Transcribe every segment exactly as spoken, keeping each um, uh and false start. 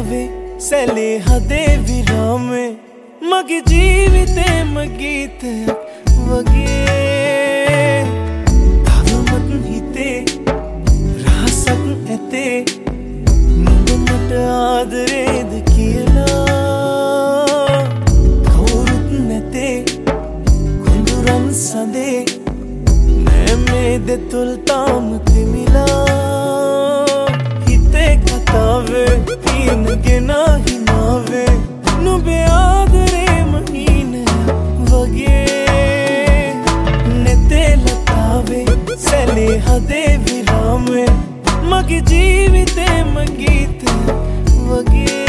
කතාවේ සැලේ හදේ විරාමේ මගේ ජීවිතේම ගීතයක් වගේ තවමත් හිතේ රහසක් ඇතේ නුඹ මට ආදරේද කියලා කවුරුත් නැතේ කුඳුරන් සඳේ නෑ මේ දෙතුල් තාම තිමිලා හිතේ කතාවේ හීනගෙන හිනාවේ නුඹේ ආදරේම හීනයක් වගේ නෙතේ ලතාවේ සැලේ හදේ විරාමේ මගේ ජීවිතේම ගීතයක් වගේ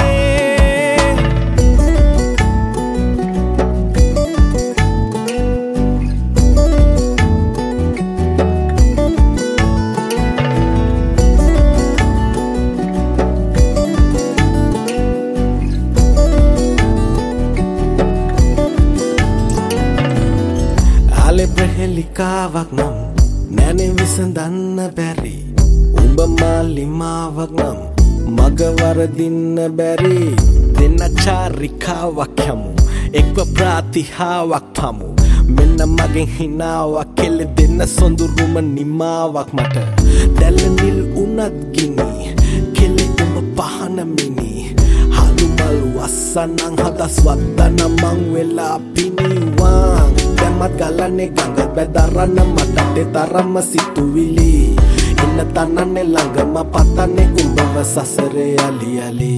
ප්‍රහෙලිකාවක් නම් නෑනේ විසඳන්න බැරි උඹ මාලිමාවක් නම් මග වරදින්න බැරි දෙන්න චාරිකාවක් යමු එක්ව ප්‍රාතිහාවක් පමු මෙන්න මගෙන් හිනාවක් කෙල්ල දෙන්න සොඳුරුම නිමාවක් මට දැල්ල නිල් උනත් ගිනි කෙල්ල උඹ පහන මිනි හලු මල් වස්සනං හදස් වත්තන මං වෙලා පිනිවාන් දැම්මත් ගලන්නේ ගඟ බැදරන්න මටට තරම්ම සිතුවිලි ඉන්න තනන්නේ ළඟම පතන්නේ උඹව සසරේ අලි අලි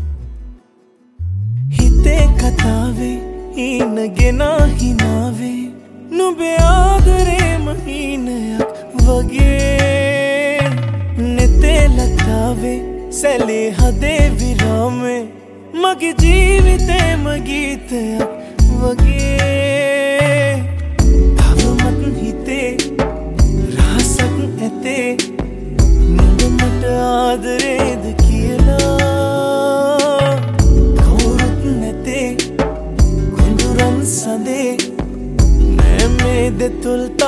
හිතේ කතාවේ හීනගෙන හිනාවේ නුඹේ ආදරේම හීනයක් වගේ නෙතේ ලතාවේ සැලේ හදේ විරාමේ මගේ ජීවිතේම ගීතයක් වගේ තවමත් හිතේ රහසක් ඇතේ නුඹ මට ආදරේද කියලා කවුරුත් නැතේ කුඳුරන් සඳේ නෑ මේ දෙතුල්